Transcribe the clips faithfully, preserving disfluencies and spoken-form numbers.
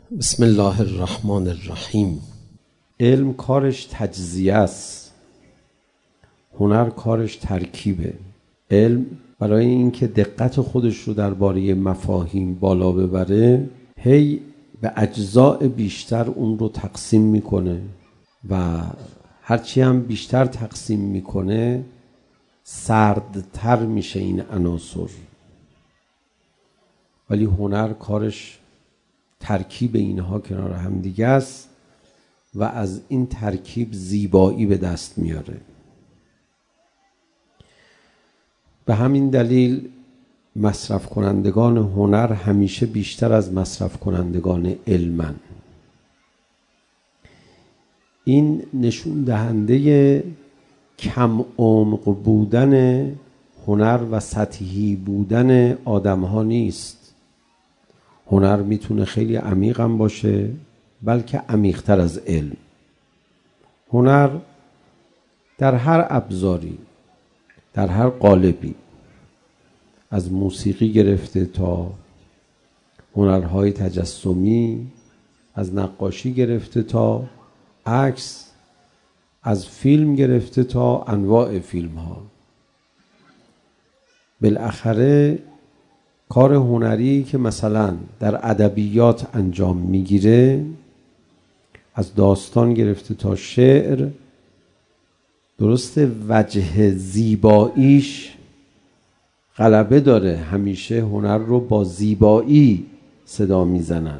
بسم الله الرحمن الرحیم. علم کارش تجزیه است، هنر کارش ترکیبه. علم برای اینکه دقت خودش رو درباره مفاهیم بالا ببره هی به اجزاء بیشتر اون رو تقسیم میکنه و هرچی هم بیشتر تقسیم میکنه سردتر میشه این عناصر. ولی هنر کارش ترکیب اینها کنار هم دیگه است و از این ترکیب زیبایی به دست میاره. به همین دلیل مصرف کنندگان هنر همیشه بیشتر از مصرف کنندگان علمن. این نشون دهنده کم عمق بودن هنر و سطحی بودن آدم ها نیست. هنر میتونه خیلی عمیق هم باشه، بلکه عمیق‌تر از علم. هنر در هر ابزاری، در هر قالبی، از موسیقی گرفته تا هنرهای تجسمی، از نقاشی گرفته تا عکس، از فیلم گرفته تا انواع فیلم ها، بالاخره کار هنری که مثلا در ادبیات انجام میگیره، از داستان گرفته تا شعر، درسته وجه زیباییش غلبه داره. همیشه هنر رو با زیبایی صدا میزنن.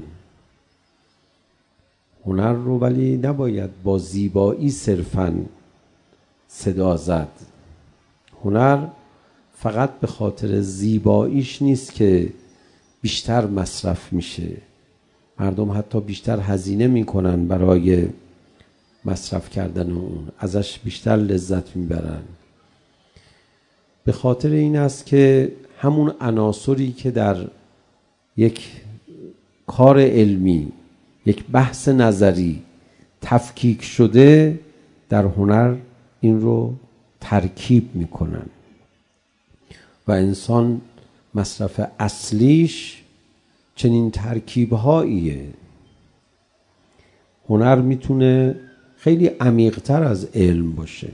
هنر رو ولی نباید با زیبایی صرفاً صدا زد. هنر فقط به خاطر زیباییش نیست که بیشتر مصرف میشه. مردم حتی بیشتر هزینه میکنن برای مصرف کردن اون، ازش بیشتر لذت میبرن. به خاطر این است که همون عناصری که در یک کار علمی، یک بحث نظری تفکیک شده، در هنر این رو ترکیب میکنن و انسان مصرف اصلیش چنین ترکیب‌هاییه. هنر میتونه خیلی عمیق‌تر از علم باشه.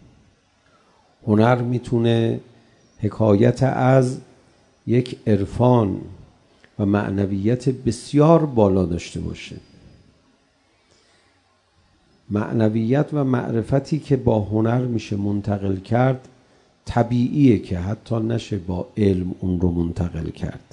هنر میتونه حکایت از یک عرفان و معنویت بسیار بالا داشته باشه. معنویت و معرفتی که با هنر میشه منتقل کرد طبیعیه که حتی نشه با علم اون رو منتقل کرد.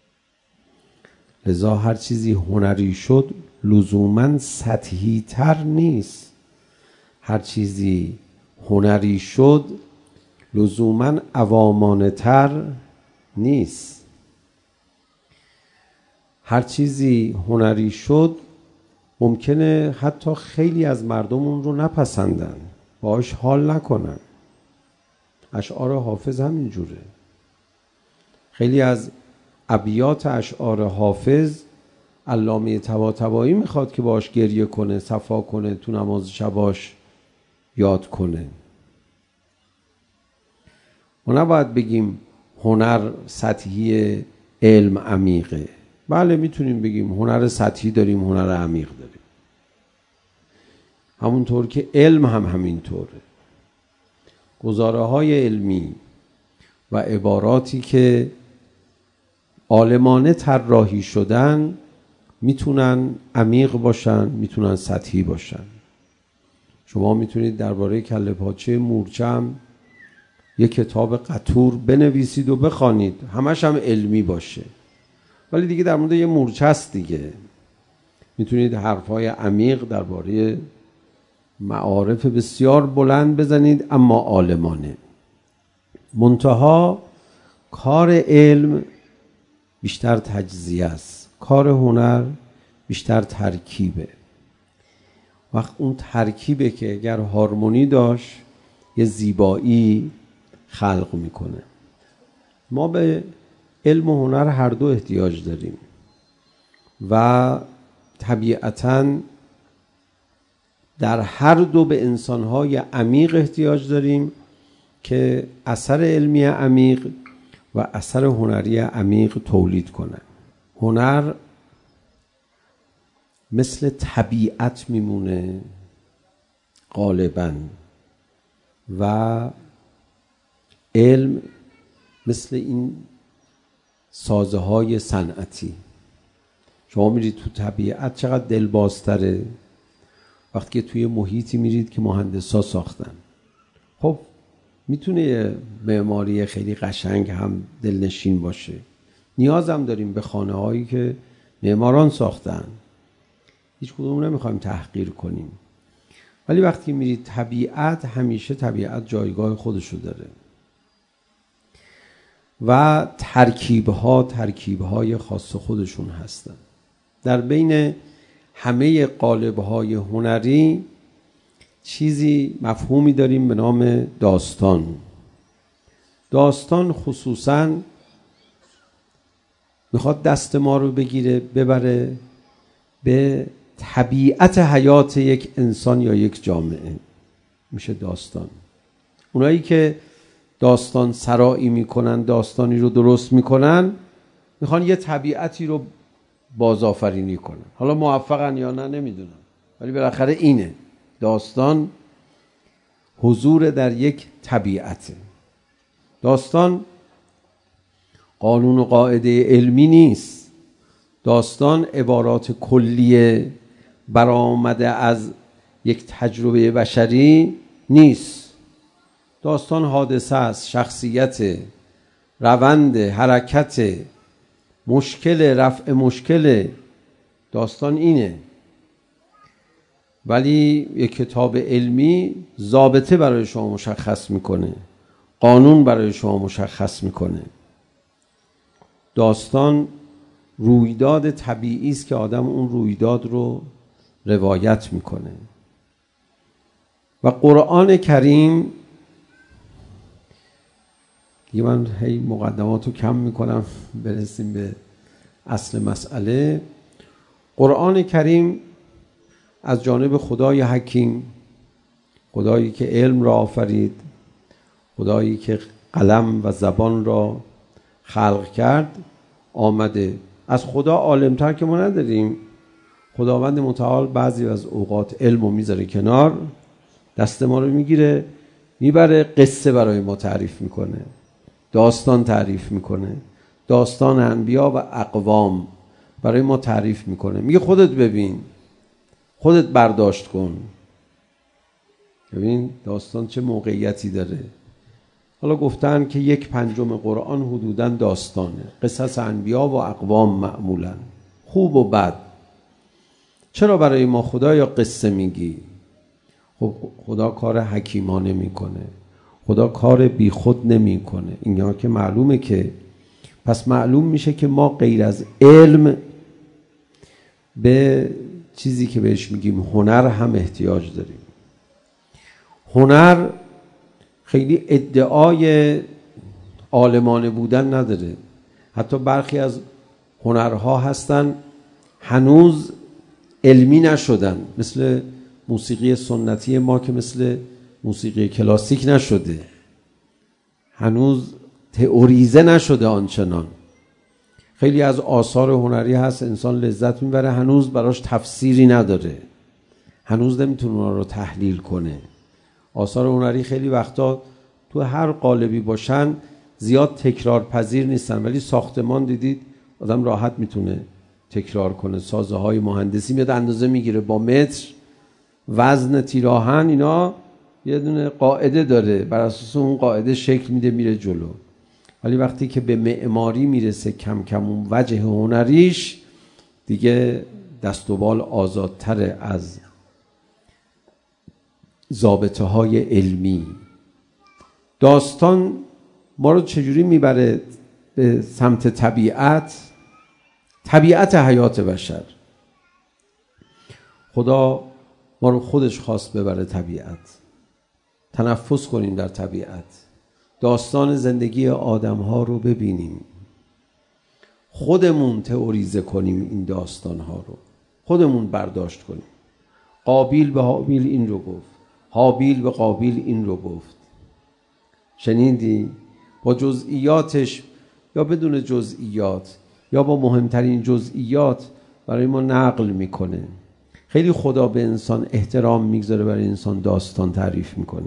لذا هر چیزی هنری شد لزوماً سطحی تر نیست. هر چیزی هنری شد لزوماً عوامانه تر نیست. هر چیزی هنری شد ممکنه حتی خیلی از مردم اون رو نپسندن، باهاش حال نکنن. اشعار حافظ همین جوره. خیلی از ابیات اشعار حافظ علامه طباطبایی میخواد که باش گریه کنه، صفا کنه، تو نماز شباش یاد کنه. ما نباید بگیم هنر سطحی، علم عمیقه. بله میتونیم بگیم هنر سطحی داریم، هنر عمیق داریم. همونطور که علم هم همینطوره. گزاره های علمی و عباراتی که عالمانه طراحی شدن میتونن عمیق باشن، میتونن سطحی باشن. شما میتونید درباره کله پاچه مورچه هم یک کتاب قطور بنویسید و بخوانید، همش هم علمی باشه، ولی دیگه در مورد یه مورچه است دیگه. میتونید حرفای عمیق درباره معارف بسیار بلند بزنید اما عالمانه. منتها کار علم بیشتر تجزیه است، کار هنر بیشتر ترکیبه. وقت اون ترکیبه که اگر هارمونی داشت یه زیبایی خلق میکنه. ما به علم و هنر هر دو احتیاج داریم و طبیعتاً در هر دو به انسانهای عمیق احتیاج داریم که اثر علمی عمیق و اثر هنری عمیق تولید کنن. هنر مثل طبیعت میمونه غالباً و علم مثل این سازه های صنعتی. شما میرید تو طبیعت چقدر دلبازتره وقتی که توی محیطی میرید که مهندسا ساختن. خب میتونه یه معماری خیلی قشنگ هم دلنشین باشه، نیاز هم داریم به خانه هایی که معماران ساختن، هیچ کدوم نمیخوایم تحقیر کنیم، ولی وقتی میرید طبیعت همیشه طبیعت جایگاه خودشو داره و ترکیب‌ها ترکیب‌های خاص خودشون هستن. در بین همه قالب‌های هنری چیزی مفهومی داریم به نام داستان. داستان خصوصاً میخواد دست ما رو بگیره ببره به طبیعت حیات یک انسان یا یک جامعه، میشه داستان. اونایی که داستان سرایی میکنن، داستانی رو درست میکنن، میخوان یه طبیعتی رو بازآفرینی کنن. حالا موفقن یا نه نمیدونم، ولی بالاخره اینه داستان، حضور در یک طبیعته. داستان قانون و قاعده علمی نیست. داستان عبارات کلیه برآمده از یک تجربه بشری نیست. داستان حادثه است، شخصیت، روند، حرکت، مشکل، رفع مشکل. داستان اینه. ولی یک کتاب علمی ضابطه برای شما مشخص میکنه، قانون برای شما مشخص میکنه. داستان رویداد طبیعی است که آدم اون رویداد رو روایت میکنه. و قرآن کریم، دیگه من هی مقدمات رو کم میکنم برسیم به اصل مسئله. قرآن کریم از جانب خدای حکیم، خدایی که علم را آفرید، خدایی که قلم و زبان را خلق کرد، آمده. از خدا عالمتر که ما نداریم. خداوند متعال بعضی از اوقات علم رو میذاره کنار، دست ما رو میگیره میبره، قصه برای ما تعریف میکنه، داستان تعریف میکنه، داستان انبیا و اقوام برای ما تعریف میکنه، میگه خودت ببین، خودت برداشت کن. ببین داستان چه موقعیتی داره. حالا گفتن که یک پنجم قرآن حدوداً داستانه، قصص انبیا و اقوام معمولاً، خوب و بد. چرا برای ما خدایا قصه میگی؟ خب خدا کار حکیمانه میکنه، خدا کار بی خود نمیکنه. اینا که معلومه که پس معلوم میشه که ما غیر از علم به چیزی که بهش میگیم هنر هم احتیاج داریم. هنر خیلی ادعای عالمانه بودن نداره. حتی برخی از هنرها هستن هنوز علمی نشدن، مثل موسیقی سنتی ما که مثل موسیقی کلاسیک نشده، هنوز تئوریزه نشده آنچنان. خیلی از آثار هنری هست انسان لذت میبره، هنوز براش تفسیری نداره، هنوز نمیتونه اونا رو تحلیل کنه. آثار هنری خیلی وقتا تو هر قالبی باشن زیاد تکرار پذیر نیستن، ولی ساختمان دیدید آدم راحت میتونه تکرار کنه. سازه های مهندسی میاد اندازه میگیره با متر، وزن تیراهن، اینا یه دونه قاعده داره، بر اساس اون قاعده شکل میده میره جلو. ولی وقتی که به معماری میرسه کم کم اون وجه هنریش دیگه دست و بال آزادتر از ضابطه های علمی. داستان ما رو چجوری میبره به سمت طبیعت؟ طبیعت حیات بشر. خدا ما رو خودش خواست ببره طبیعت، تنفس کنیم در طبیعت، داستان زندگی آدم ها رو ببینیم، خودمون تئوریزه کنیم این داستان ها رو، خودمون برداشت کنیم. قابیل به هابیل این رو گفت، هابیل به قابیل این رو گفت. شنیدی؟ با جزئیاتش یا بدون جزئیات یا با مهمترین جزئیات برای ما نقل میکنه. خیلی خدا به انسان احترام میگذاره، برای انسان داستان تعریف میکنه.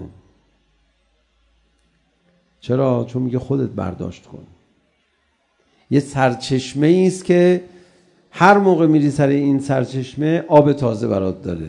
چرا؟ چون میگه خودت برداشت کن. یه سرچشمه ای است که هر موقع میری سر این سرچشمه آب تازه برات داره.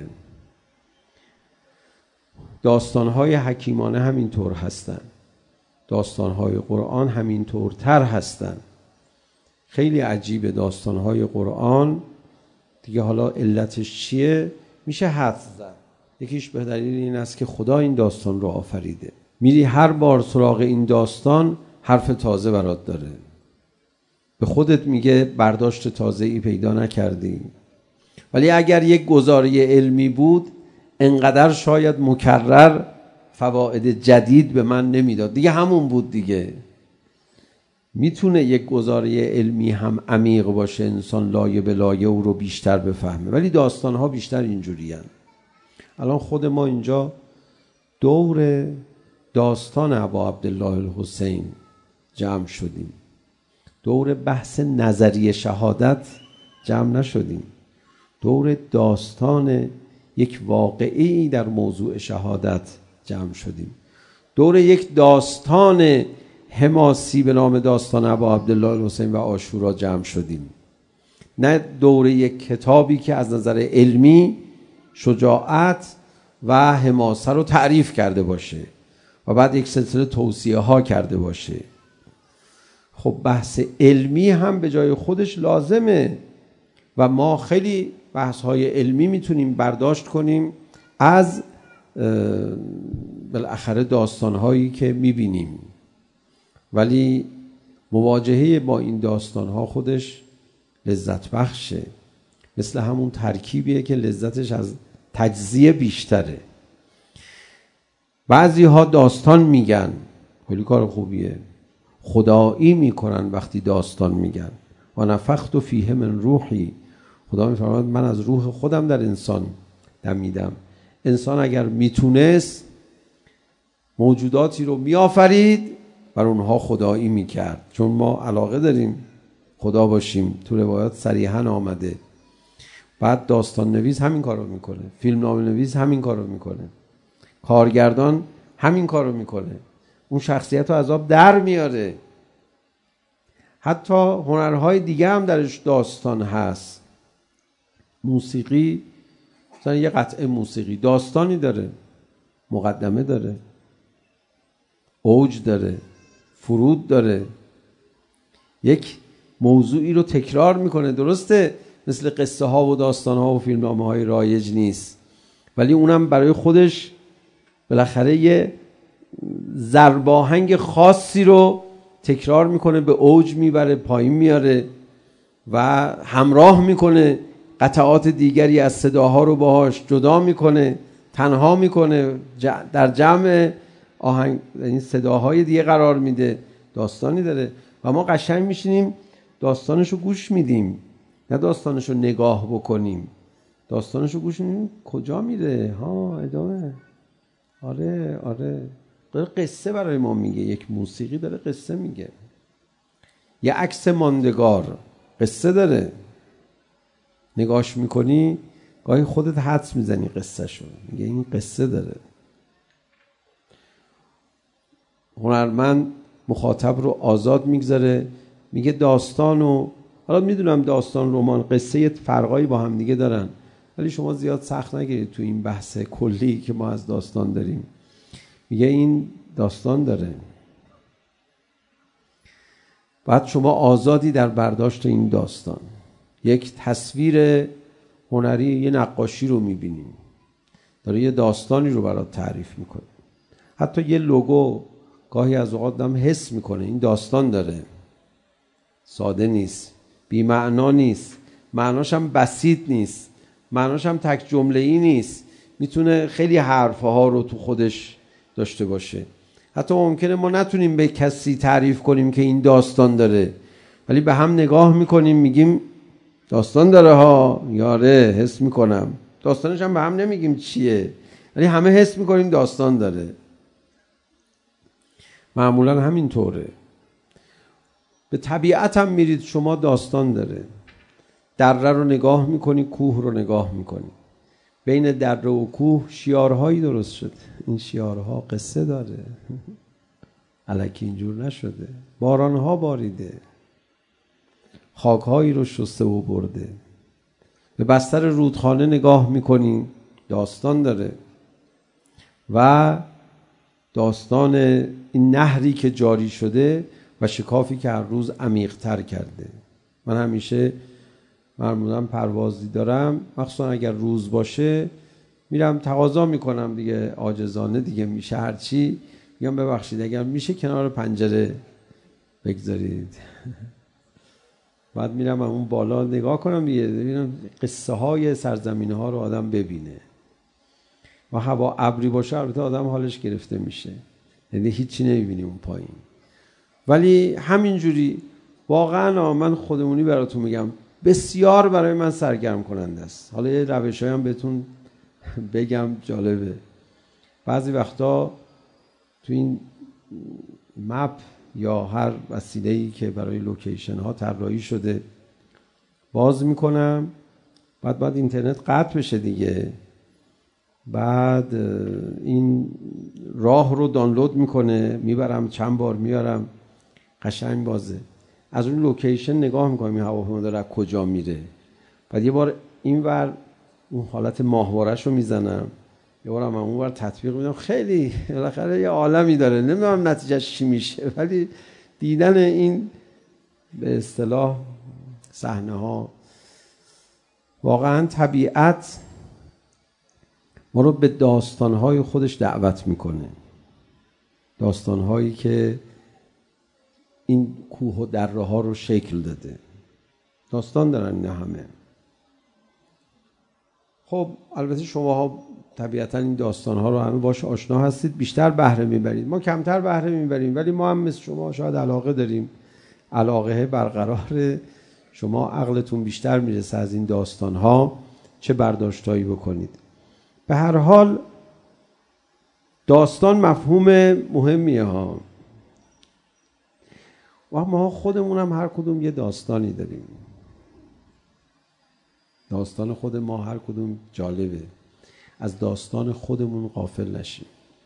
داستانهای حکیمانه همینطور هستن، داستانهای قرآن همینطورتر هستن. خیلی عجیبه داستانهای قرآن دیگه. حالا علتش چیه؟ میشه حدس زد. یکیش به دلیل این است که خدا این داستان رو آفریده. میری هر بار سراغ این داستان حرف تازه برات داره. به خودت میگه برداشت تازه‌ای پیدا نکردی. ولی اگر یک گزاره علمی بود انقدر شاید مکرر فواید جدید به من نمیداد. دیگه همون بود دیگه. میتونه یک گزاره علمی هم عمیق باشه، انسان لایه به لایه او رو بیشتر بفهمه، ولی داستانها بیشتر اینجوری هن. الان خود ما اینجا دور داستان ابا عبدالله الحسین جمع شدیم، دور بحث نظریه شهادت جمع نشدیم، دور داستان یک واقعی در موضوع شهادت جمع شدیم، دور یک داستان حماسی به نام داستان ابا عبدالله الحسین و عاشورا جمع شدیم، نه دور یک کتابی که از نظر علمی شجاعت و حماسه رو تعریف کرده باشه و بعد یک سلسله توصیه ها کرده باشه. خب بحث علمی هم به جای خودش لازمه و ما خیلی بحث های علمی میتونیم برداشت کنیم از بالاخره داستان هایی که میبینیم، ولی مواجهه با این داستان ها خودش لذت بخشه. مثل همون ترکیبیه که لذتش از تجزیه بیشتره. بعضی ها داستان میگن، خیلی کار خوبیه، خدایی میکنن وقتی داستان میگن. و نفخت فیه من روحی، خدا میفرماید من از روح خودم در انسان دمیدم. انسان اگر میتونست موجوداتی رو میآفرید بر اونها خدایی میکرد، چون ما علاقه داریم خدا باشیم. تو روایات صریحاً آمده. بعد داستان نویس همین کار رو میکنه، فیلم نام نویس همین کار رو میکنه، کارگردان همین کار رو میکنه. اون شخصیت رو از آب در میاره. حتی هنرهای دیگه هم درش داستان هست. موسیقی مثلا یه قطعه موسیقی داستانی داره، مقدمه داره، اوج داره، فرود داره، یک موضوعی رو تکرار میکنه. درسته مثل قصه ها و داستان ها و فیلم نامه های رایج نیست، ولی اونم برای خودش بالاخره یه ضرباهنگ خاصی رو تکرار میکنه، به اوج میبره، پایین میاره و همراه میکنه قطعات دیگری از صداها رو باهاش جدا میکنه، تنها میکنه، در جمع آهنگ این صداهای دیگه قرار میده. داستانی داره و ما قشنگ میشینیم داستانشو گوش میدیم، نه داستانشو نگاه بکنیم. داستانشو گوش میدیم کجا میره، ها ادامه، آره آره داره قصه برای ما میگه. یک موسیقی داره قصه میگه، یه عکس ماندگار قصه داره. نگاش میکنی گاهی خودت حدس میزنی قصه شو، میگه این قصه داره. هنرمند مخاطب رو آزاد میگذاره، میگه داستان و حالا میدونم داستان رمان قصه فرقایی با هم دیگه دارن، ولی شما زیاد سخت نگیرید تو این بحث کلی که ما از داستان داریم. میگه این داستان داره، بعد شما آزادی در برداشت این داستان. یک تصویر هنری، یه نقاشی رو میبینیم داره یه داستانی رو برات تعریف میکنه. حتی یه لوگو گاهی از اوقات هم حس میکنه این داستان داره، ساده نیست، بی معنا نیست، معناش هم بسیط نیست، معناش هم تک جمله‌ای نیست، میتونه خیلی حرفها رو تو خودش داشته باشه. حتی ممکنه ما نتونیم به کسی تعریف کنیم که این داستان داره، ولی به هم نگاه میکنیم میگیم داستان داره ها، یاره حس میکنم. داستانش هم به هم نمیگیم چیه، ولی همه حس میکنیم داستان داره. معمولا همین طوره. به طبیعت هم میرید شما داستان داره. دره رو نگاه میکنی، کوه رو نگاه میکنی، بین دره و کوه شیارهایی درست شده. این شیارها قصه داره، الکی اینجور نشده. بارانها باریده، خاکهایی رو شسته و برده. به بستر رودخانه نگاه میکنی، داستان داره. و داستان این نهری که جاری شده و شکافی که هر روز عمیق‌تر کرده. من همیشه معمولا پروازی دارم، مخصوصا اگر روز باشه میرم تقاضا میکنم دیگه، عاجزانه دیگه میشه هرچی، میگم ببخشید اگر میشه کنار پنجره بگذارید. بعد میرم اون بالا نگاه کنم دیگه، ببینم قصه های سرزمین ها رو آدم ببینه. و هوا ابری باشه البته آدم حالش گرفته میشه، یعنی هیچی نمیبینی اون پایین. ولی همینجوری واقعا من خودمونی براتون میگم بسیار برای من سرگرم کننده است. حالا یه روشایی هم بهتون بگم جالبه. بعضی وقتا تو این مپ یا هر وسیله‌ای که برای لوکیشن ها طراحی شده باز میکنم، بعد بعد اینترنت قطع بشه دیگه، بعد این راه رو دانلود میکنه، میبرم چند بار میارم، قشنگ بازه. از اون لوکیشن نگاه میکنم این هواپیما داره کجا میره. بعد یه بار اینور اون حالت ماهواره‌ش رو میزنم، یه بار هم اونور تطبیق میدم. خیلی بالاخره یه عالمی داره، نمیدونم نتیجهش چی میشه، ولی دیدن این به اصطلاح صحنه ها، واقعا طبیعت ما رو به داستان‌های خودش دعوت میکنه. داستان‌هایی که این کوه و دره ها رو شکل داده. داستان دارن نه همه. خب البته شماها طبیعتا این داستان‌ها رو همه باش آشنا هستید، بیشتر بهره میبرید، ما کمتر بهره میبریم، ولی ما هم مثل شما شاید علاقه داریم. علاقه برقرار، شما عقلتون بیشتر میرسه از این داستان‌ها چه برداشتایی بکنید. به هر حال داستان مفهوم مهمیه ها، و ما خودمون هم هر کدوم یه داستانی داریم. داستان خود ما هر کدوم جالبه، از داستان خودمون غافل نشیم.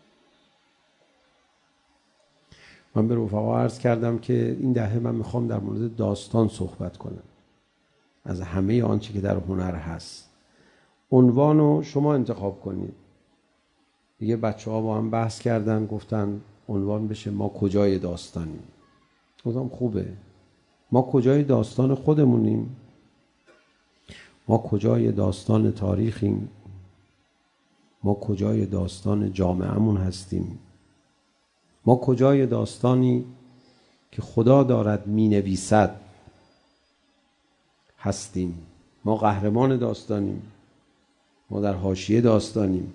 من به رفقا عرض کردم که این دهه من میخوام در مورد داستان صحبت کنم، از همه آنچه که در هنر هست. عنوانو شما انتخاب کنید. دیگه بچه ها با هم بحث کردن، گفتن عنوان بشه ما کجای داستانیم. گفتم خوبه، ما کجای داستان خودمونیم؟ ما کجای داستان تاریخیم؟ ما کجای داستان جامعهمون هستیم؟ ما کجای داستانی که خدا دارد می نویسد هستیم؟ ما قهرمان داستانیم؟ ما در حاشیه داستانیم؟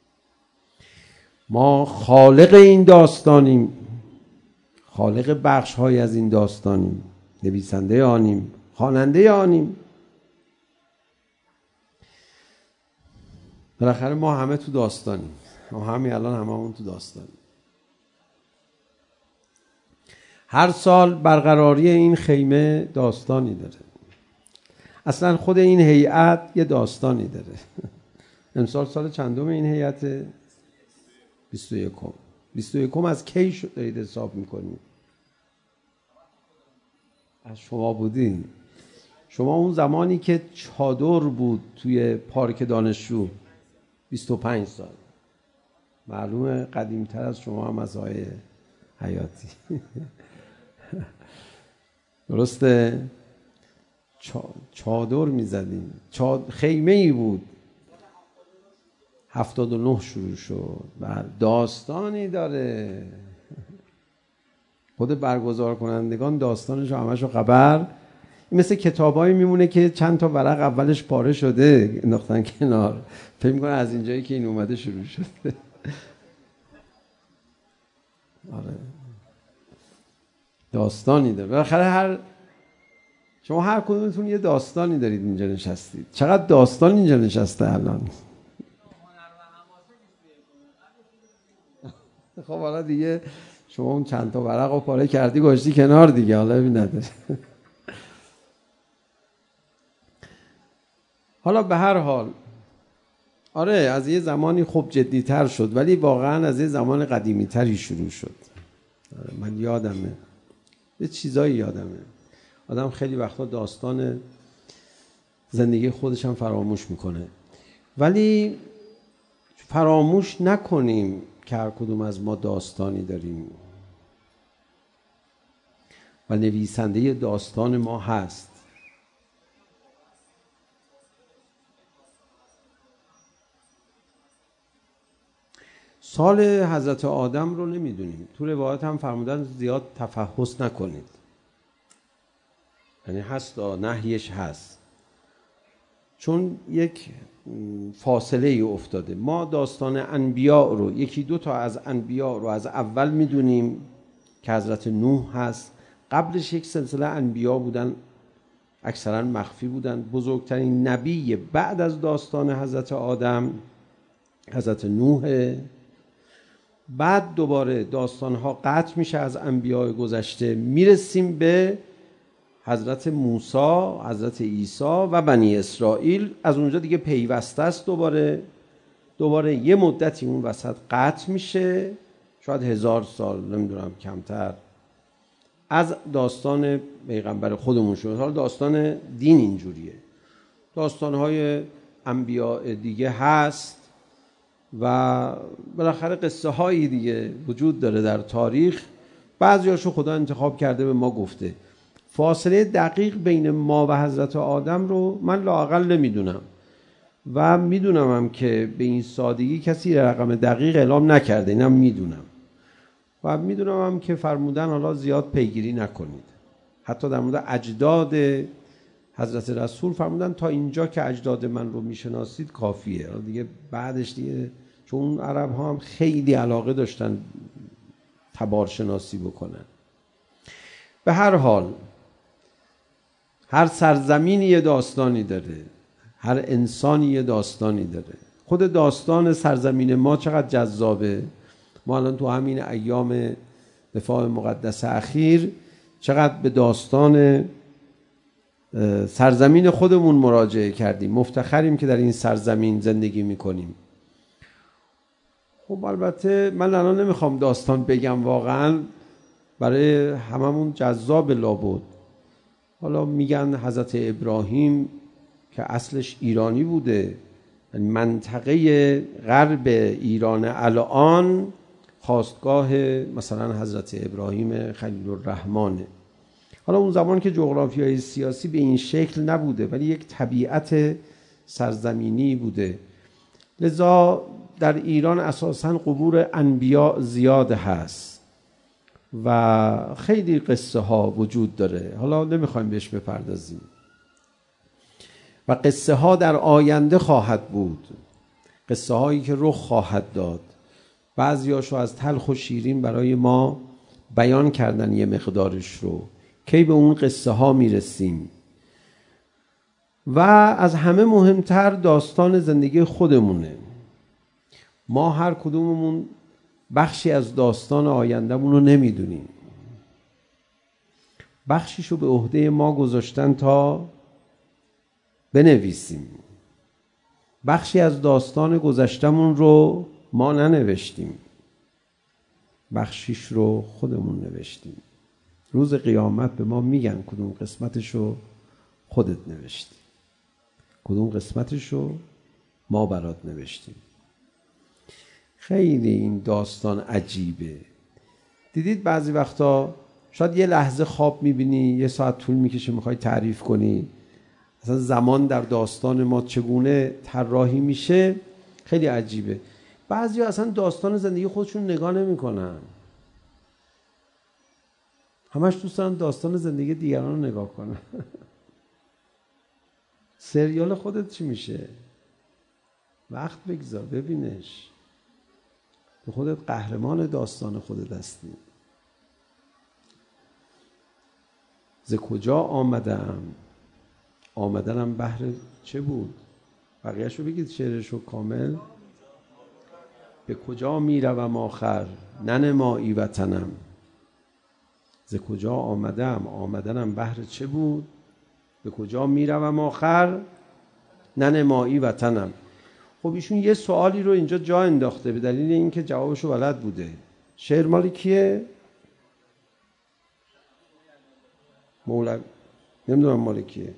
ما خالق این داستانیم؟ خالق بخش های از این داستانیم؟ نویسنده آنیم؟ خواننده آنیم؟ بالاخره ما همه تو داستانیم، ما همین الان هممون تو داستانیم. هر سال برقراری این خیمه داستانی داره. اصلا خود این هیئت یه داستانی داره. امسال سال چندم این هیئت؟ بیست و یکم. بیست و یکم از کی شد دارید حساب میکنید؟ از شما بودین. شما اون زمانی که چادر بود توی پارک دانشجو، بیست و پنج سال. معلومه قدیمتر از شما هم از آقای حیاتی. درسته؟ چادر میزدیم، چاد... خیمه ای بود. هفتاد و نه شروع شد. بر داستانی داره. خود برگزار کنندگان داستانش همشو خبر. این مثل کتابایی میمونه که چند تا ورق اولش پاره شده انداختن کنار، فکر می‌کنن از اینجایی که این اومده شروع شده. آره داستانی داره. بالاخره هر شما هر کدومتون یه داستانی دارید اینجا نشستید. چقدر داستان اینجا نشسته الان. خب حالا دیگه شما اون چند تا ورق رو پاره کردی گذاشتی کنار دیگه، حالا ببین نداره. حالا به هر حال آره از یه زمانی خب جدی‌تر شد، ولی واقعا از یه زمان قدیمی‌تری شروع شد. آره من یادمه، یه چیزایی یادمه. آدم خیلی وقتا داستان زندگی خودش هم فراموش میکنه، ولی فراموش نکنیم که هر کدوم از ما داستانی داریم و نویسنده داستان ما هست. سال حضرت آدم رو نمیدونیم، تو روایت هم فرمودن زیاد تفحص نکنید، یعنی هست نهیش هست، چون یک فاصله ای افتاده. ما داستان انبیاء رو، یکی دو تا از انبیاء رو از اول میدونیم که حضرت نوح هست. قبلش یک سلسله انبیاء بودن، اکثرا مخفی بودن. بزرگترین نبی بعد از داستان حضرت آدم حضرت نوح. بعد دوباره داستانها قطع میشه از انبیاء گذشته، میرسیم به حضرت موسی، حضرت عیسی و بنی اسرائیل. از اونجا دیگه پیوسته است، دوباره دوباره یه مدتی اون وسط قطع میشه، شاید هزار سال، نمیدونم کمتر، از داستان پیغمبر خودمون شد. حالا داستان دین اینجوریه، داستانهای انبیاء دیگه هست و بالاخره قصه هایی دیگه وجود داره در تاریخ. بعضیاشو خدا انتخاب کرده به ما گفته. فاصله دقیق بین ما و حضرت آدم رو من لااقل نمیدونم و میدونم هم که به این سادگی کسی رقم دقیق اعلام نکرده، اینم میدونم و میدونم هم که فرمودن حالا زیاد پیگیری نکنید. حتی در مورد اجداد حضرت رسول فرمودن تا اینجا که اجداد من رو میشناسید کافیه، دیگه بعدش دیگه، چون عرب ها هم خیلی علاقه داشتن تبارشناسی بکنن. به هر حال هر سرزمینی یه داستانی داره، هر انسانی یه داستانی داره. خود داستان سرزمین ما چقدر جذابه. ما الان تو همین ایام دفاع مقدس اخیر چقدر به داستان سرزمین خودمون مراجعه کردیم، مفتخریم که در این سرزمین زندگی میکنیم. خب البته من الان نمیخوام داستان بگم، واقعا برای هممون جذاب لابد. حالا میگن حضرت ابراهیم که اصلش ایرانی بوده، منطقه غرب ایران الان خاستگاه مثلا حضرت ابراهیم خلیل الرحمنه. حالا اون زمان که جغرافیای سیاسی به این شکل نبوده، ولی یک طبیعت سرزمینی بوده، لذا در ایران اساساً قبور انبیاء زیاد هست و خیلی قصه ها وجود داره. حالا نمیخوایم بهش بپردازیم و قصه ها در آینده خواهد بود، قصه هایی که رخ خواهد داد. بعضیاشو از تلخ و شیرین برای ما بیان کردن یه مقدارش رو، کی به اون قصه ها میرسیم. و از همه مهمتر داستان زندگی خودمونه. ما هر کدوممون بخشی از داستان آیندهمون رو نمیدونیم، بخشیشو به عهده ما گذاشتن تا بنویسیم، بخشی از داستان گذشتمون رو ما ننوشتیم، بخشیش رو خودمون نوشتیم. روز قیامت به ما میگن کدوم قسمتشو خودت نوشتی، کدوم قسمتشو ما برات نوشتیم. خیلی این داستان عجیبه. دیدید بعضی وقتا شاید یه لحظه خواب میبینی، یه ساعت طول میکشه میخوای تعریف کنی اصلا زمان در داستان ما چگونه طراحی میشه. خیلی عجیبه. بعضی ها اصلا داستان زندگی خودشون نگاه نمیکنن، همش دوست دارن داستان زندگی دیگران رو نگاه کنن. سریال خودت چی میشه؟ وقت بگذار ببینش، تو خودت قهرمان داستان خودت هستی. ز کجا آمدم، آمدنم بهر چه بود؟ بقیه‌شو بگید شعرشو کامل. به کجا میروم آخر، ننمایی وطنم. ز کجا آمدم، آمدنم بهر چه بود؟ به کجا میروم آخر، ننمایی وطنم. خب ایشون یه سوالی رو اینجا جا انداخته به دلیل اینکه جوابشو بلد بوده. شعر مال کیه؟ مولوی. نمیدونم مال کیه.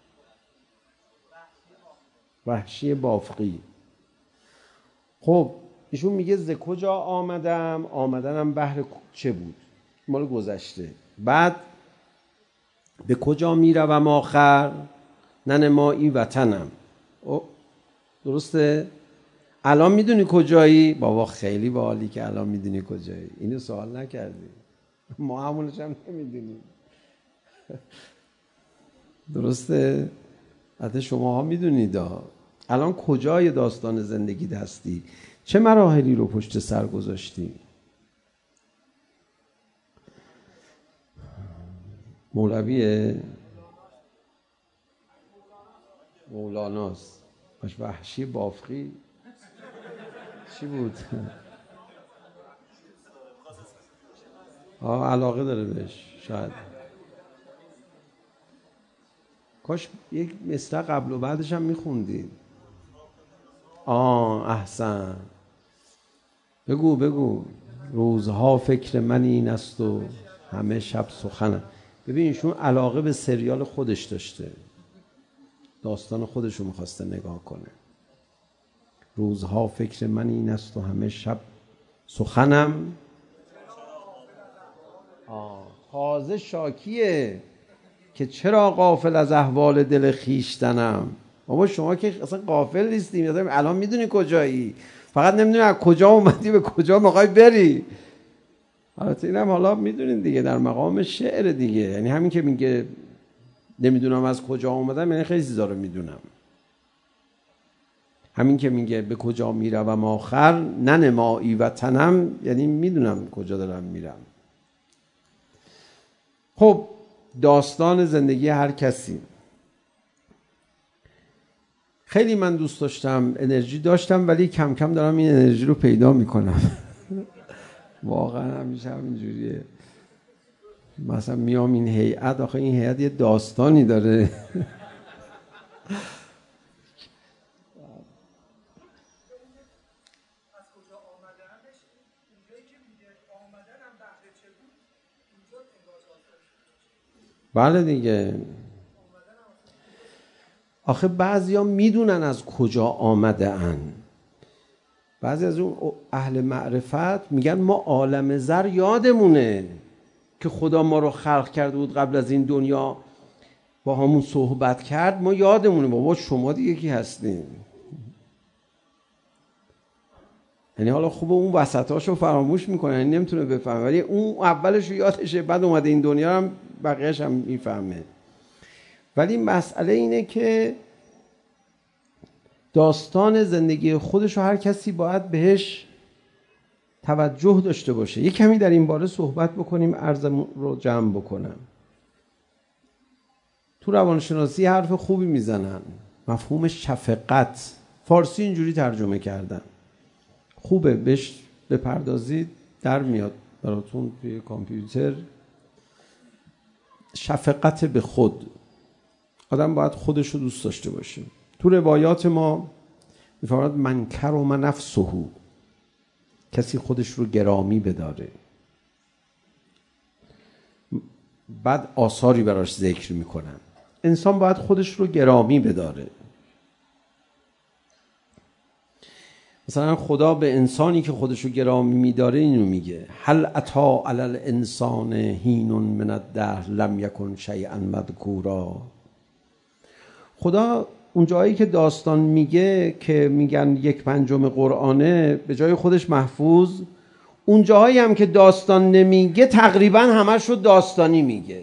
وحشی بافقی. خب ایشون میگه ز کجا آمدم، آمدنم بهر چه بود، مال گذشته. بعد به کجا میروم آخر، ننمایی وطنم. درسته؟ الان میدونی کجایی؟ بابا خیلی باحالی که الان میدونی کجایی. اینو سوال نکردی، ما همونش هم نمیدونیم. درسته؟ حتی شما ها میدونید الان کجای داستان زندگی هستی، چه مراحلی رو پشت سر گذاشتی. مولویه؟ مولاناست. باش وحشی بافقی چی بود؟ آه علاقه داره بهش شاید. کاش یک مصرع قبل و بعدش هم میخوندید. آه احسن. بگو بگو. روزها فکر من این است و همه شب سخنم. ببین ایشون علاقه به سریال خودش داشته، داستان خودش رو میخواسته نگاه کنه. روزها فکر من این است و همه شب سخنم. آه تازه شاکیه که چرا غافل از احوال دل خیشتنم. بابا شما که اصلا غافل نیستی، الان میدونی کجایی، فقط نمیدونی از کجا اومدی به کجا میخوای بری. البته اینم حالا میدونین دیگه در مقام شعر دیگه، یعنی همین که میگه نمیدونم از کجا اومدم یعنی خیلی چیزا رو میدونم. همین که میگه به کجا میروم آخر، ننمایی وطنم، یعنی میدونم کجا دارم میرم. خب داستان زندگی هر کسی. خیلی من دوست داشتم، انرژی داشتم، ولی کم کم دارم این انرژی رو پیدا میکنم. واقعا همیشه همینجوریه. مثلا میام این هیئت، آخه این هیئت یه داستانی داره. بله دیگه. آخه بعضیا میدونن از کجا آمده ان. بعضی از اون اهل معرفت میگن ما عالم زر یادمونه که خدا ما رو خلق کرده بود، قبل از این دنیا با همون صحبت کرد، ما یادمونه. بابا شما دیگه کی هستین؟ یعنی حالا خوبه اون وسطاشو فراموش میکنه، یعنی نمیتونه بفهمه، ولی اون اولش رو یادشه، بعد اومده این دنیا هم بقیهش هم میفهمه. ولی مسئله اینه که داستان زندگی خودش رو هر کسی باید بهش توجه داشته باشه. یک کمی در این باره صحبت بکنیم، عرضم رو جمع بکنم. تو روانشناسی حرف خوبی میزنن، مفهوم شفقت، فارسی اینجوری ترجمه کردن، خوبه بهش بپردازید در میاد براتون توی کامپیوتر. شفقت به خود. آدم باید خودش رو دوست داشته باشه. تو روایات ما میفرماد من کرم نفسه، کسی خودش رو گرامی بداره. بعد آثاری براش ذکر میکنن. انسان باید خودش رو گرامی بداره. مثلا خدا به انسانی که خودش رو گرامی میداره اینو میگه هل اتی علی الانسان حین من الدهر لم یکن شیئا مذکورا. خدا اون جایی که داستان میگه که میگن یک پنجم قرآنه به جای خودش محفوظ، اون جایی هم که داستان نمیگه تقریبا همش رو داستانی میگه.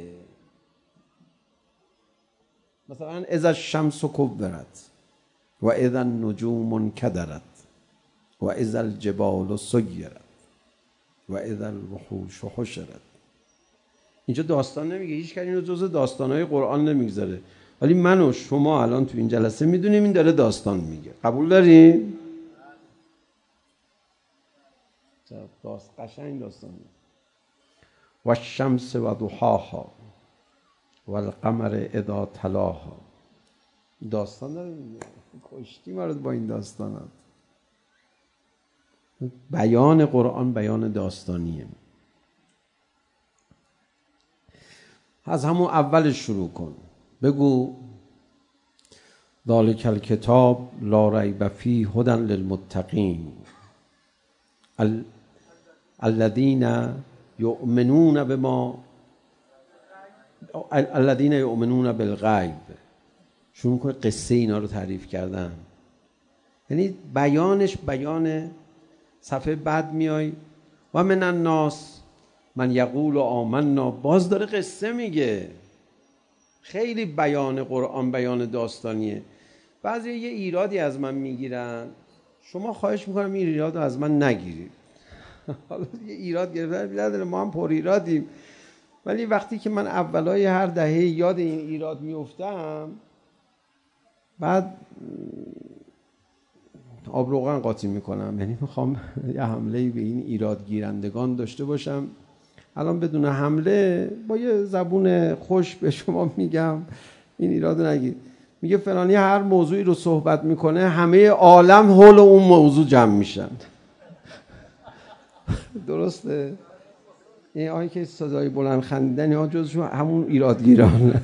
مثلا اذا الشمس کورت و اذا النجوم انکدرت و اذا الجبال سیرت و اذا الوحوش حشرت. اینجا داستان نمیگه، هیچ کاری اینو جزء داستانهای قرآن نمیگذاره، ولی من و شما الان تو این جلسه میدونیم این داره داستان میگه. قبول دارین؟ داست قشنگ داستان میگه. و الشمس و ضحاها و القمر اذا تلاها. داستان داره میگه کشتی ما رو با این داستانات. بیان قرآن بیان داستانیه. از همون اولش شروع کن، بگو ذالک الکتاب لا ریب فیه هدی للمتقین ال... الذین یؤمنون بما الذین یؤمنون بالغیب. شروع کنه قصه اینا رو تعریف کردن، یعنی بیانش بیان. صفحه بعد میای و من الناس من یقول آمنا، باز داره قصه میگه. خیلی بیان قرآن بیان داستانیه. بعضی یه ایرادی از من میگیرن، شما خواهش میکنم این ایراد رو از من نگیرید. حالا یه ایراد گرفتن نداره، ما هم پر ایرادیم، ولی وقتی که من اولای هر دهه یاد این ایراد میفتم، بعد آب روغن قاطی میکنم. یعنی میخوام یه حمله به این ایراد گیرندگان داشته باشم. الان بدون حمله با یه زبون خوش به شما میگم این ایراد نگید. میگه فلانی هر موضوعی رو صحبت میکنه همه عالم حول اون موضوع جمع میشن. درسته؟ این آیه که صدای بلند خندیدن ها جزشون همون ایرادگیران.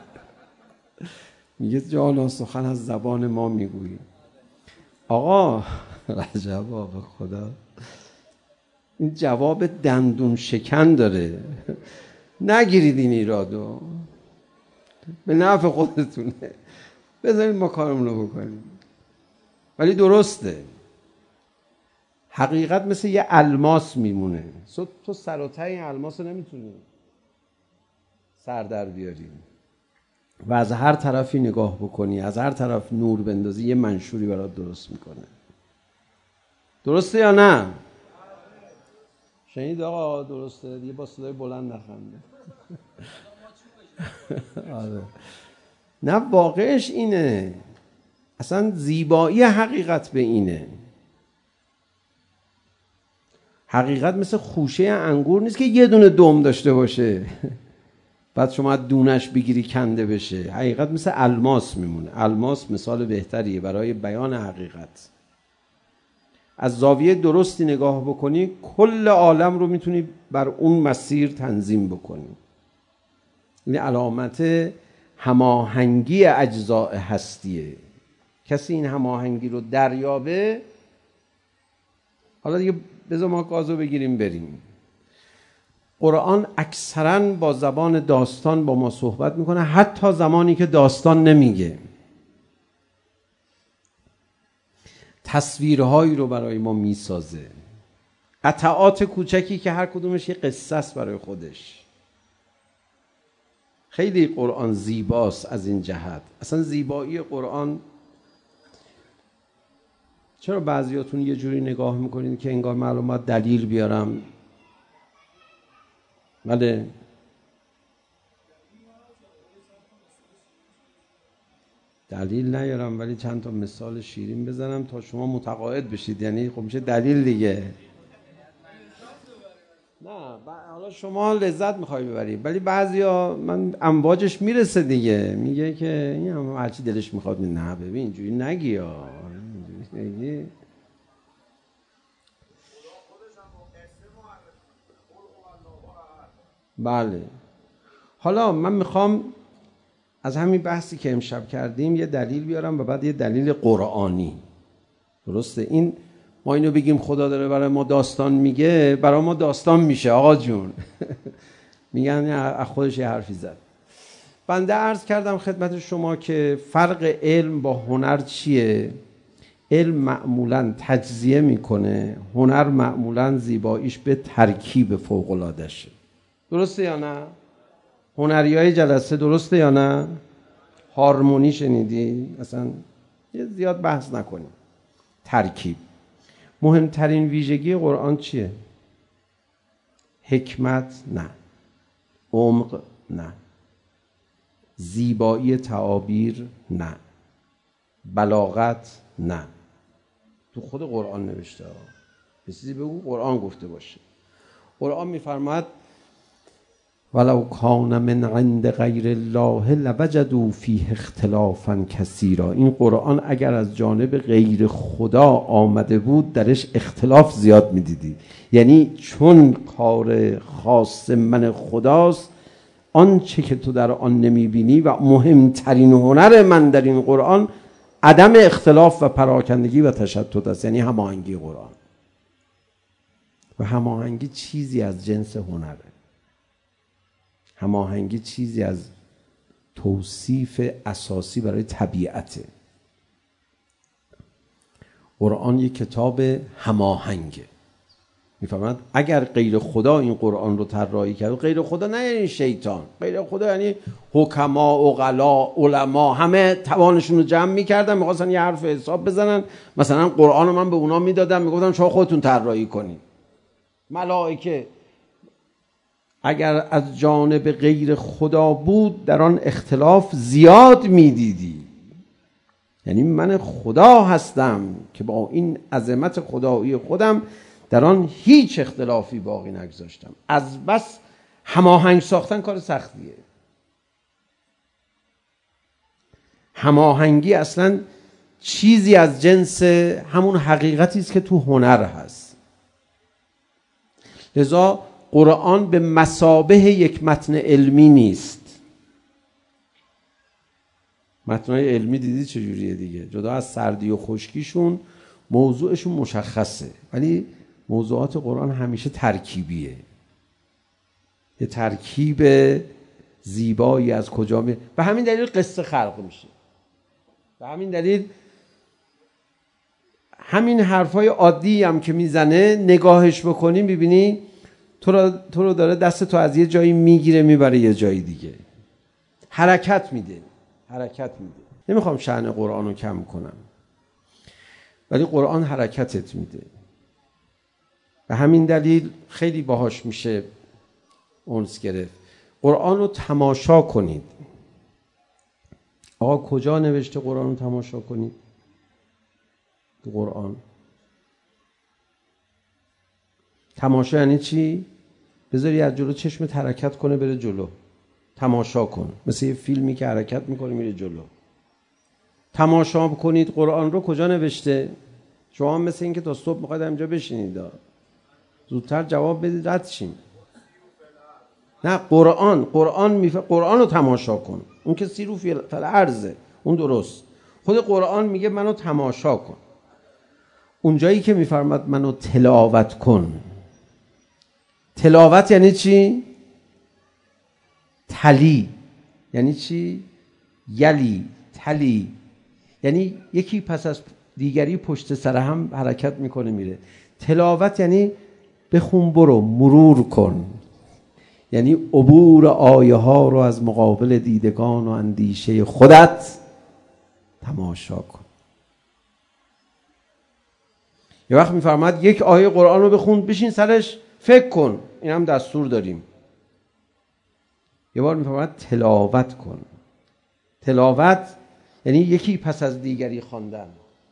میگه جانا سخن از زبان ما میگویی. آقا عجبا به خدا، این جواب دندون شکن داره. نگیرید این ایرادو، به نفع خودتونه، بذارید ما کارمون رو بکنیم. ولی درسته، حقیقت مثل یه الماس میمونه. تو سر و ته این الماس رو نمیتونی سر در بیاری و از هر طرفی نگاه بکنی، از هر طرف نور بندازی، یه منشوری برات درست میکنه. درسته یا نه؟ شنید آقا؟ درسته دیگه، با صدای بلند نخنده. آره. نه واقعش اینه، اصلا زیبایی حقیقت به اینه. حقیقت مثل خوشه انگور نیست که یه دونه دم داشته باشه بعد شما دونش بگیری کنده بشه. حقیقت مثل الماس میمونه. الماس مثال بهتریه برای بیان حقیقت. از زاویه درستی نگاه بکنی کل عالم رو میتونی بر اون مسیر تنظیم بکنی. این علامت هماهنگی اجزاء هستیه. کسی این هماهنگی رو دریابه، حالا دیگه بذار ما گازو بگیریم بریم. قرآن اکثراً با زبان داستان با ما صحبت میکنه، حتی زمانی که داستان نمیگه. تصویرهایی رو برای ما میسازه، قطعات کوچکی که هر کدومش یه قصه است برای خودش. خیلی قرآن زیباست از این جهت. اصلا زیبایی قرآن، چرا بعضیاتون یه جوری نگاه میکنید که انگار معلومات دلیل بیارم؟ بله، دلیل نیارم ولی چند تا مثال شیرین بزنم تا شما متقاعد بشید. یعنی خب میشه دلیل دیگه. نه حالا شما لذت میخوای ببری، ولی بعضیا من امواجش میرسه دیگه، میگه که این هم هرچی دلش میخواد. نه ببین اینجوری نگی یا نگی. بله. حالا من میخوام از همین بحثی که امشب کردیم یه دلیل بیارم و بعد یه دلیل قرآنی. درسته؟ این ما اینو بگیم خدا داره برای ما داستان میگه، برای ما داستان میشه آقا جون. میگن از خودش یه حرفی زد. بنده عرض کردم خدمت شما که فرق علم با هنر چیه؟ علم معمولاً تجزیه میکنه، هنر معمولاً زیباییش به ترکیب فوق‌العاده‌شه. درسته یا نه؟ هنریای جلسه درسته یا نه؟ هارمونی شنیدی؟ اصلا زیاد بحث نکنیم. ترکیب. مهمترین ویژگی قرآن چیه؟ حکمت نه، عمق نه، زیبایی تعابیر نه، بلاغت نه. تو خود قرآن نوشته ها. به چیزی بگو قرآن گفته باشه. قرآن میفرماد ولو کان من عند غیر الله لوجدوا فیه اختلافا کثیرا. این قرآن اگر از جانب غیر خدا آمده بود درش اختلاف زیاد میدیدی. یعنی چون کار خاص من خداست، آنچه که تو در آن نمیبینی و مهمترین هنر من در این قرآن عدم اختلاف و پراکندگی و تشتت است، یعنی هماهنگی قرآن. و هماهنگی چیزی از جنس هنره. هماهنگی چیزی از توصیف اساسی برای طبیعته. قرآن یک کتاب هماهنگه. میفهمند اگر غیر خدا این قرآن رو طراحی کرد، غیر خدا نه یعنی شیطان، غیر خدا یعنی حکما، عقلا، علما، همه توانشون رو جمع میکردن میخواستن یه حرف حساب بزنن، مثلا قرآن رو من به اونا میدادم میگفتم شما خودتون طراحی کنید. ملائکه اگر از جانب غیر خدا بود در آن اختلاف زیاد میدیدی. یعنی من خدا هستم که با این عظمت خدایی خودم در آن هیچ اختلافی باقی نگذاشتم. از بس هماهنگ ساختن کار سختیه. هماهنگی اصلا چیزی از جنس همون حقیقتی است که تو هنر هست. لذا قرآن به مثابه یک متن علمی نیست. متن‌های علمی دیدی چجوریه دیگه، جدا از سردی و خشکیشون موضوعشون مشخصه، ولی موضوعات قرآن همیشه ترکیبیه. یه ترکیب زیبایی از کجا می... به همین دلیل قصه خلق میشه. به همین دلیل همین حرفای عادی هم که میزنه نگاهش بکنی میبینی تو رو, تو رو داره دست تو از یه جایی میگیره میبره یه جایی دیگه. حرکت میده. حرکت میده. نمیخوام شأن قرآن رو کم کنم، ولی قرآن حرکتت میده. به همین دلیل خیلی باهاش میشه اونس گرفت. قرآن رو تماشا کنید. آقا کجا نوشته قرآن رو تماشا کنید؟ تو قرآن تماشا یعنی چی؟ بذاری از جلو چشمت حرکت کنه بره جلو. تماشا کن، مثل یه فیلمی که حرکت میکنه میره جلو. تماشا کنید قرآن رو کجا نوشته؟ شما مثل این که تا صبح میخواید اینجا بشینید، زودتر جواب بدید رد شیم. نه، قرآن قرآن میفه قرآن رو تماشا کن. اون که سیرو فی الارض، اون درست. خود قرآن میگه منو تماشا کن. اونجایی که میفرماد منو تلاوت کن. تلاوت یعنی چی؟ تلی یعنی چی؟ یلی تلی یعنی یکی پس از دیگری پشت سر هم حرکت میکنه میره. تلاوت یعنی بخون برو، مرور کن، یعنی عبور آیه ها رو از مقابل دیدگان و اندیشه خودت تماشا کن. یه وقت میفرماد یک آیه قرآن رو بخون بشین سرش فکر کن، این هم دستور داریم. یه بار میفرماد تلاوت کن. تلاوت یعنی یکی پس از دیگری خواندن.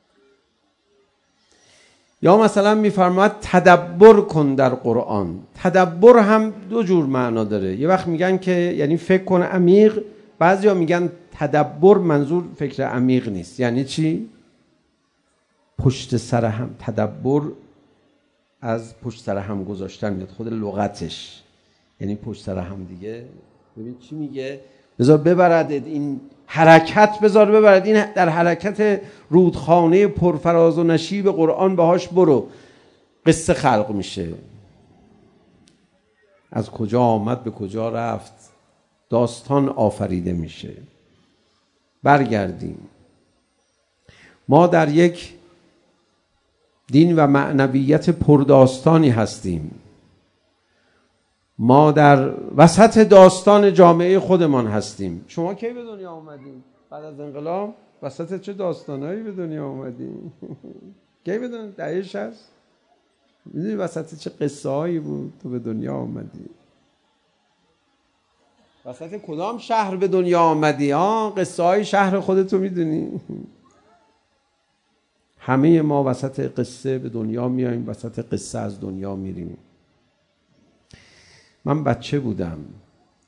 یا مثلا میفرماد تدبر کن در قرآن. تدبر هم دو جور معنا داره. یه وقت میگن که یعنی فکر کن عمیق، بعضیا میگن تدبر منظور فکر عمیق نیست. یعنی چی؟ پشت سر هم. تدبر از پشت سر هم گذاشتن میاد، خود لغتش یعنی پشت سر هم دیگه. ببین چی میگه؟ بذار ببرد این حرکت، بذار ببرد این در حرکت رودخانه پرفراز و نشیب قرآن باهاش برو. قصه خلق میشه، از کجا آمد به کجا رفت، داستان آفریده میشه. برگردیم، ما در یک دین و معنویت پرداستانی هستیم. ما در وسط داستان جامعه خودمان هستیم. شما کی به دنیا آمدین؟ بعد از انقلاب وسط چه داستانایی به دنیا آمدین؟ کی به دنیا؟ دهه شصت؟ میدونی وسط چه قصه هایی بود تو به دنیا آمدی؟ وسط کدام شهر به دنیا آمدی؟ ها، قصه های شهر خودتو میدونی؟ همه ما وسط قصه به دنیا میاییم، وسط قصه از دنیا میریم. من بچه بودم،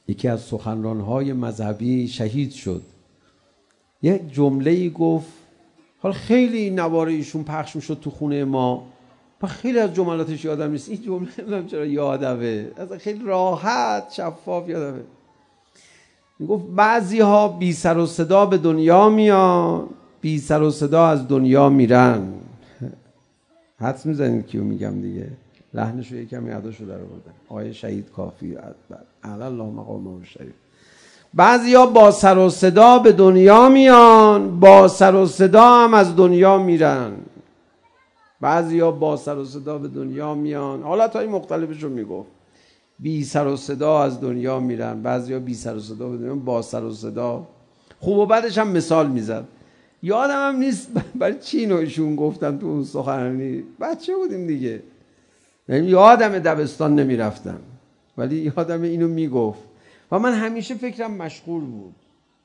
یکی از سخنران‌های مذهبی شهید شد. یک جمله‌ای گفت، حالا خیلی نوار ایشون پخش میشد تو خونه ما، و خیلی از جملاتش یادم نیست. این جمله نمیدونم چرا یادمه، اصلا خیلی راحت شفاف یادمه. میگفت بعضی ها بی سر و صدا به دنیا میان، بی سر و صدا از دنیا میرن. حدس میزنید کیو میگم دیگه؟ لحنشو یکم یادشو در آوردن. آقای شهید کافی اعلی الله مقامه الشریف. بعضی ها با سر و صدا به دنیا میان، با سر و صدا هم از دنیا میرن. بعضی ها با سر و صدا به دنیا میان، حالتهای مختلفش رو میگفت. بی سر و صدا از دنیا میرن، بعضی ها بی سر و صدا به دنیا، با سر و صدا. خوب و بدش هم مثال میزد. یادم هم نیست برای چی اینوشون گفتن تو اون سخنرانی، بچه بودیم دیگه، یعنی یادم دبستان نمیرفتم ولی یادم اینو میگفت و من همیشه فکرم مشغول بود.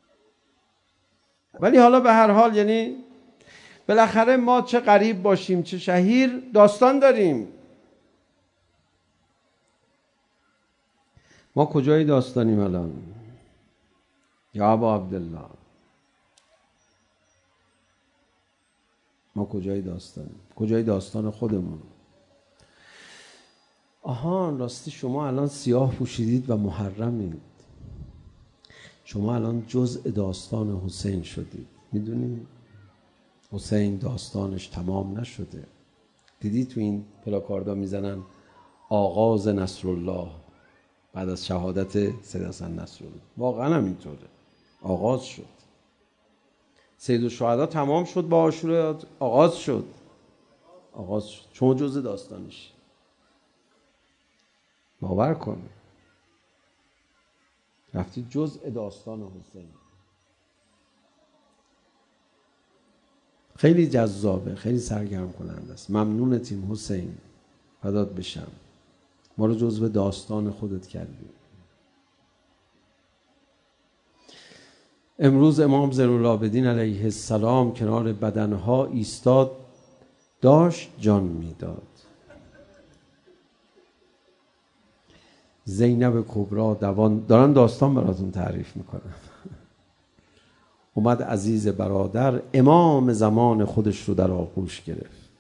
ولی حالا به هر حال یعنی بالاخره ما چه غریب باشیم چه شهیر داستان داریم. ما کجای داستانیم الان یا ابا عبدالله؟ ما کجای داستانیم؟ کجای داستان خودمون؟ آها راستی شما الان سیاه پوشیدید و محرمید. شما الان جزء داستان حسین شدید. میدونید حسین داستانش تمام نشده. دیدی تو این پلاکاردا میزنن آغاز نصرالله بعد از شهادت سید حسن نصرالله. واقعا هم اینطوره، آغاز شد. سید الشهدا تمام شد، با عاشورا آغاز شد. آغاز شد. شما جزء داستانش. باور کن رفتی جزء داستان حسین. خیلی جذابه، خیلی سرگرم کننده است. ممنونتیم حسین، فدات بشم، ما رو جزء داستان خودت کردی. امروز امام زین العابدین علیه السلام کنار بدنها ایستاد، داشت جان میداد. زینب کبرا دوان دارن داستان براتون تعریف میکنن. اومد عزیز برادر امام زمان خودش رو در آغوش گرفت.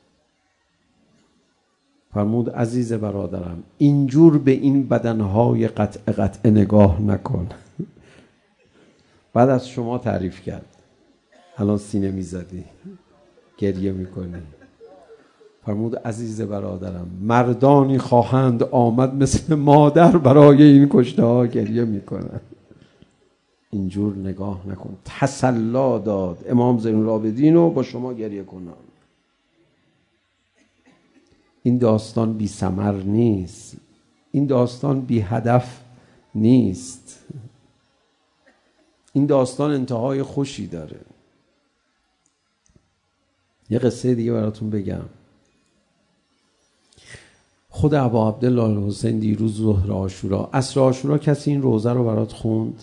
فرمود عزیز برادرم اینجور به این بدنهای قطع قطع نگاه نکن. بعد از شما تعریف کرد. الان سینه میزدی گریه میکنی. فرمود عزیز برادرم مردانی خواهند آمد مثل مادر برای این کشته ها گریه میکنن. اینجور نگاه نکن. تسلا داد امام زین العابدین رو با شما گریه کنن. این داستان بی ثمر نیست، این داستان بی هدف نیست، این داستان انتهای خوشی داره. یه قصه دیگه براتون بگم. خود ابا عبدالله الحسین دیروز ظهر عاشورا، عصر عاشورا کسی این روزه رو برات خوند؟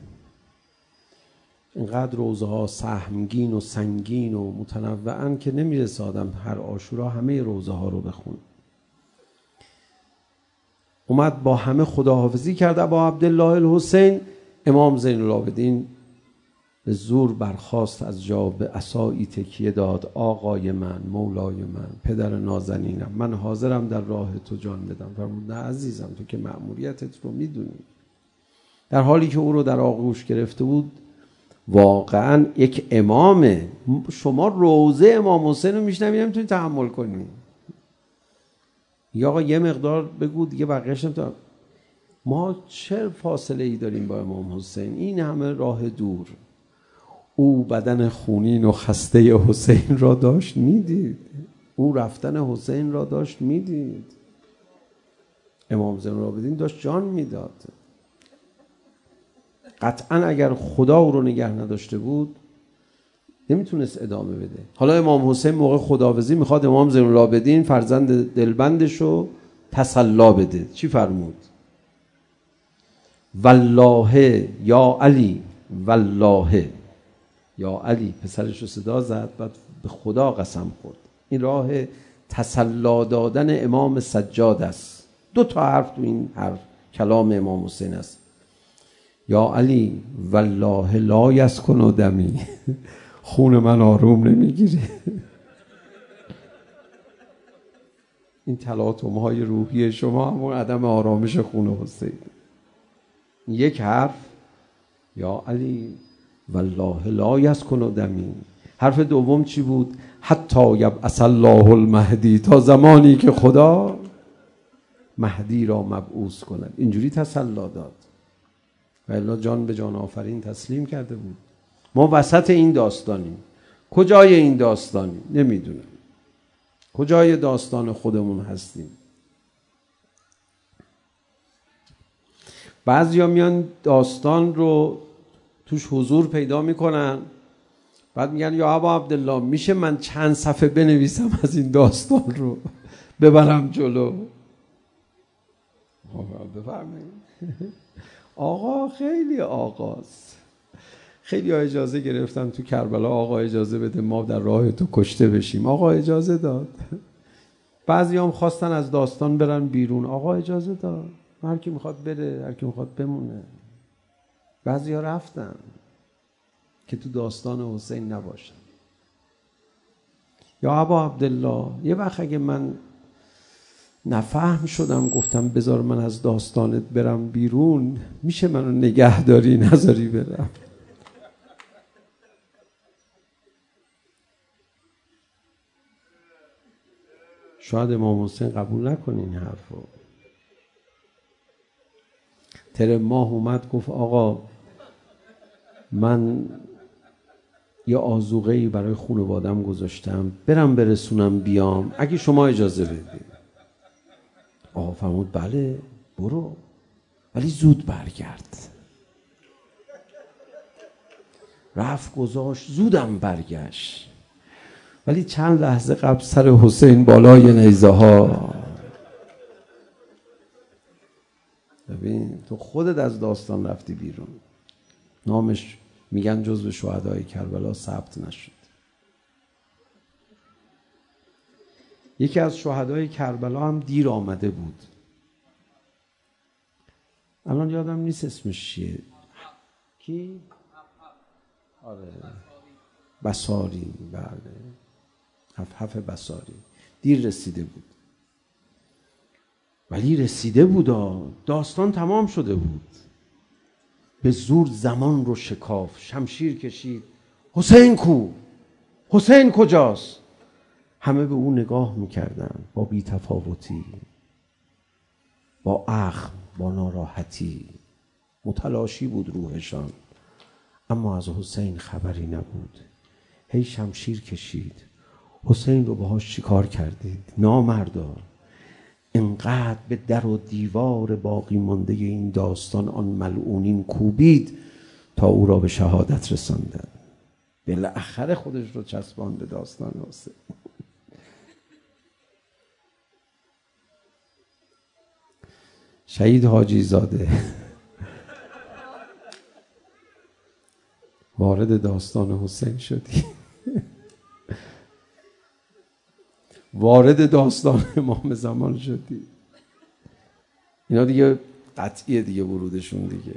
اینقدر روزه ها سهمگین و سنگین و متنوعن که نمیرسه آدم هر عاشورا همه روزه ها رو بخون. اومد با همه خداحافظی کرد ابا عبدالله الحسین. امام زین العابدین به زور برخاست از جا، به عصایی تکیه داد. آقای من، مولای من، پدر نازنینم، من حاضرم در راه تو جان بدم. فرمود نه عزیزم، تو که مأموریتت رو میدونی. در حالی که او رو در آغوش گرفته بود، واقعا یک امامه. شما روزه امام حسین رو میشنوید نمیتونید تحمل کنید. یا آقا یه مقدار بگو دیگه، بقیه‌اش نمیتونم. ما چه فاصله ای داریم با امام حسین؟ این همه راه دور. او بدن خونین و خسته حسین را داشت میدید، او رفتن حسین را داشت میدید. امام زین العابدین داشت جان میداد. قطعا اگر خدا او رو نگه نداشته بود نمیتونست ادامه بده. حالا امام حسین موقع خداحافظی میخواد امام زین العابدین فرزند دلبندش رو تسلا بده. چی فرمود؟ والله یا علی، والله یا علی. پسرش رو صدا زد، بعد به خدا قسم خورد. این راه تسلا دادن امام سجاد است. دو تا حرف تو این حرف کلام امام حسین است. یا علی والله لا یسکن دمی، خون من آروم نمیگیره. این تلاطم های روحی شما همون عدم آرامش خون حسین. یک حرف یا علی والله لا یسکن دمی. حرف دوم چی بود؟ حتی یبعث الله المهدی، تا زمانی که خدا مهدی را مبعوث کند. اینجوری تسلی داد و الا جان به جان آفرین تسلیم کرده بود. ما وسط این داستانیم. کجای این داستانیم؟ نمیدونم. کجای داستان خودمون هستیم؟ بعضیا میان داستان رو توش حضور پیدا میکنن، بعد میگن یا ابا عبدالله میشه من چند صفحه بنویسم از این داستان رو ببرم جلو؟ بفرمایید. آقا خیلی آقاست. خیلی ها اجازه گرفتن تو کربلا آقا اجازه بده ما در راه تو کشته بشیم. آقا اجازه داد. بعضی هم خواستن از داستان برن بیرون. آقا اجازه داد. هر کی میخواد بره، هر کی میخواد بمونه. بعضی ها رفتن که تو داستان حسین نباشن. یا ابا عبدالله یه وقت اگه من نفهم شدم گفتم بذار من از داستانت برم بیرون، میشه منو نگه داری نذاری برم؟ شاید امام حسین قبول نکنه این حرفو. تر ماه اومد گفت آقا من یه آذوقه‌ای برای خانواده‌ام گذاشتم، برم برسونم بیام اگه شما اجازه بدید. آقا فرمود بله برو، ولی زود برگرد. رفت گذاشت، زودم برگشت، ولی چند لحظه قبل سر حسین بالای نیزه ها. ببین تو خودت از داستان رفتی بیرون. نامش میگن جزو شهدای کربلا ثبت نشد. یکی از شهدای کربلا هم دیر آمده بود. الان یادم نیست اسمش چیه. کی؟ آره بصاری. بله حف حف بصاری. دیر رسیده بود، ولی رسیده بود. داستان تمام شده بود. به زور زمان رو شکاف، شمشیر کشید. حسین کو؟ حسین کجاست؟ همه به او نگاه میکردن با بی‌تفاوتی، با اخم، با ناراحتی. متلاشی بود روحشان، اما از حسین خبری نبود. هی شمشیر کشید. حسین رو باهاش چیکار کردید؟ نامردا. انقدر به در و دیوار باقی مانده این داستان آن ملعونین کوبید تا او را به شهادت رساندن. بالاخره خودش رو چسبان به داستان حسین. شهید حاجی زاده وارد داستان حسین شدی. وارد داستان امام زمان شدی. اینا دیگه قطعیه دیگه ورودشون دیگه.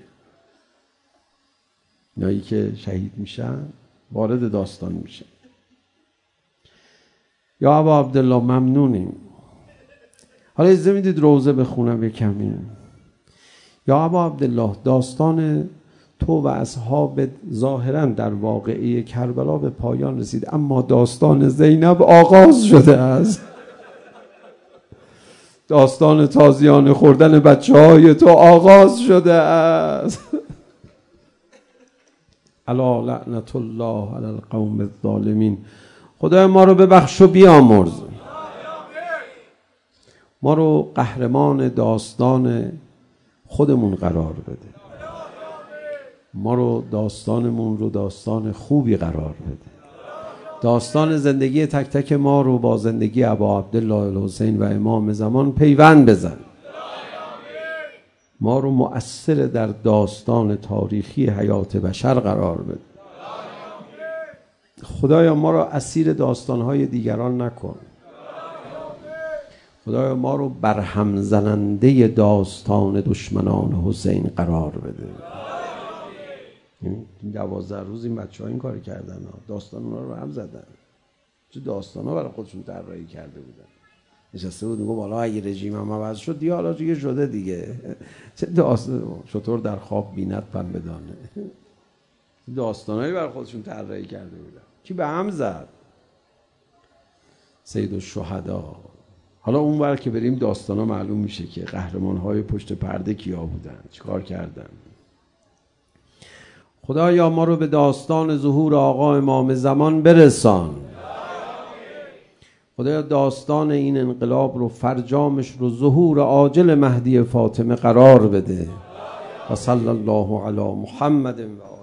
اینایی که شهید میشن وارد داستان میشن. یا ابا عبدالله ممنونیم. حالا اجازه میدید روزه بخونم یک کمی. یا ابا عبدالله داستان تو و اصحاب ظاهرا در واقعه کربلا به پایان رسید، اما داستان زینب آغاز شده است. داستان تازیانه خوردن بچه های تو آغاز شده است. الا لعنت الله علی القوم الظالمین. خدای ما رو ببخش و بیامرز. ما رو قهرمان داستان خودمون قرار بده. ما رو داستانمون رو داستان خوبی قرار بده. داستان زندگی تک تک ما رو با زندگی ابا عبدالله الحسین و امام زمان پیوند بزن. ما رو مؤثر در داستان تاریخی حیات بشر قرار بده. خدایا ما رو اسیر داستانهای دیگران نکن. خدایا ما رو برهم زننده داستان دشمنان حسین قرار بده. این دوازده روز این بچه ها این کار کردن ها. داستان اونا رو هم زدن، چه داستان ها برای خودشون طراحی کرده بودن. نشسته بود میگم حالا اگه رژیم هم عوض شد دیگه حالا دیگه شده دیگه. چه داستان، چطور در خواب بیند پنبه دانه. داستانایی برای خودشون طراحی کرده بودن. کی به هم زد؟ سید الشهدا. حالا اون ور که بریم داستانا معلوم میشه که قهرمان‌های پشت پرده کیا بودن، چیکار کردن. خدایا ما رو به داستان ظهور آقا امام زمان برسان. خدایا داستان این انقلاب رو، فرجامش رو، ظهور عاجل مهدی فاطمه قرار بده. و صلی الله علی محمد و